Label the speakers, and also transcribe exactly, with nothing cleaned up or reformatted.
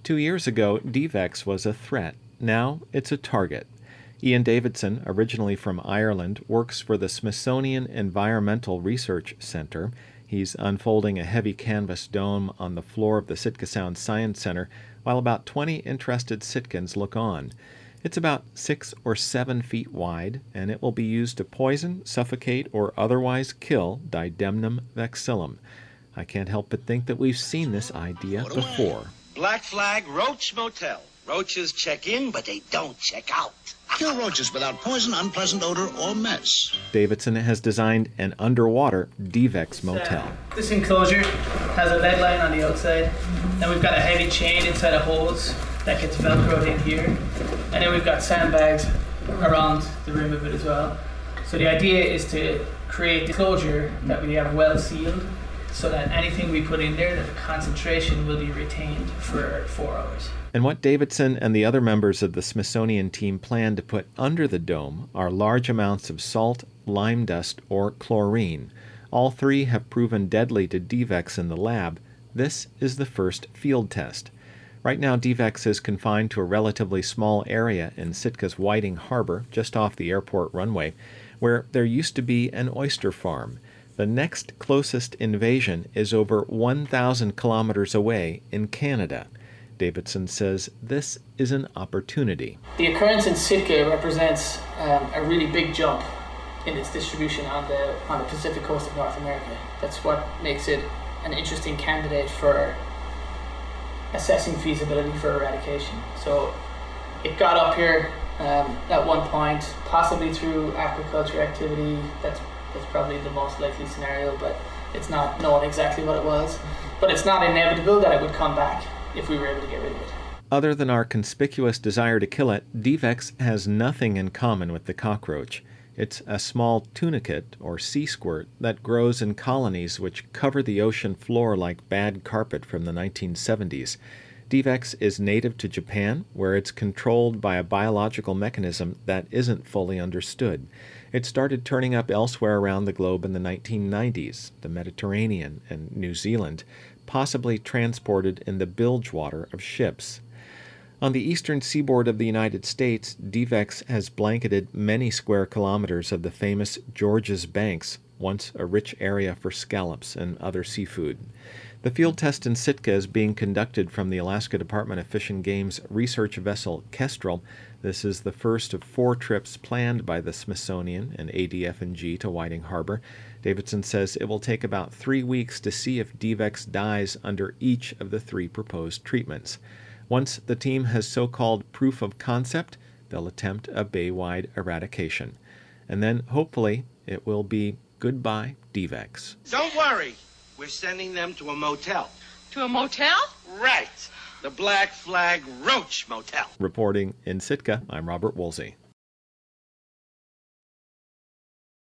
Speaker 1: Two years ago, Divex was a threat. Now it's a target. Ian Davidson, originally from Ireland, works for the Smithsonian Environmental Research Center. He's unfolding a heavy canvas dome on the floor of the Sitka Sound Science Center while about twenty interested Sitkans look on. It's about six or seven feet wide, and it will be used to poison, suffocate, or otherwise kill Didymnum vexillum. I can't help but think that we've seen this idea before.
Speaker 2: Black Flag Roach Motel. Roaches check in, but they don't check out.
Speaker 3: Kill roaches without poison, unpleasant odor, or mess.
Speaker 1: Davidson has designed an underwater Divex motel.
Speaker 4: This enclosure has a lead line on the outside. Then we've got a heavy chain inside a hose that gets velcroed in here. And then we've got sandbags around the rim of it as well. So the idea is to create an enclosure that we have well sealed so that anything we put in there, the concentration will be retained for four hours.
Speaker 1: And what Davidson and the other members of the Smithsonian team plan to put under the dome are large amounts of salt, lime dust, or chlorine. All three have proven deadly to Divex in the lab. This is the first field test. Right now, Divex is confined to a relatively small area in Sitka's Whiting Harbor, just off the airport runway, where there used to be an oyster farm. The next closest invasion is over one thousand kilometers away in Canada. Davidson says this is an opportunity.
Speaker 4: The occurrence in Sitka represents um, a really big jump in its distribution on the on the Pacific coast of North America. That's what makes it an interesting candidate for assessing feasibility for eradication. So it got up here um, at one point, possibly through aquaculture activity. That's that's probably the most likely scenario, but it's not known exactly what it was. But it's not inevitable that it would come back if we were able to get rid of it.
Speaker 1: Other than our conspicuous desire to kill it, Divex has nothing in common with the cockroach. It's a small tunicate, or sea squirt, that grows in colonies which cover the ocean floor like bad carpet from the nineteen seventies. Divex is native to Japan, where it's controlled by a biological mechanism that isn't fully understood. It started turning up elsewhere around the globe in the nineteen nineties, the Mediterranean and New Zealand, possibly transported in the bilge water of ships. On the eastern seaboard of the United States, Divex has blanketed many square kilometers of the famous Georges Banks, once a rich area for scallops and other seafood. The field test in Sitka is being conducted from the Alaska Department of Fish and Game's research vessel Kestrel. This is the first of four trips planned by the Smithsonian and A D F N G to Whiting Harbor. Davidson says it will take about three weeks to see if Divex dies under each of the three proposed treatments. Once the team has so-called proof of concept, they'll attempt a bay-wide eradication. And then, hopefully, it will be goodbye, Divex.
Speaker 2: Don't worry. We're sending them to a motel.
Speaker 5: To a motel?
Speaker 2: Right. The Black Flag Roach Motel.
Speaker 1: Reporting in Sitka, I'm Robert Woolsey.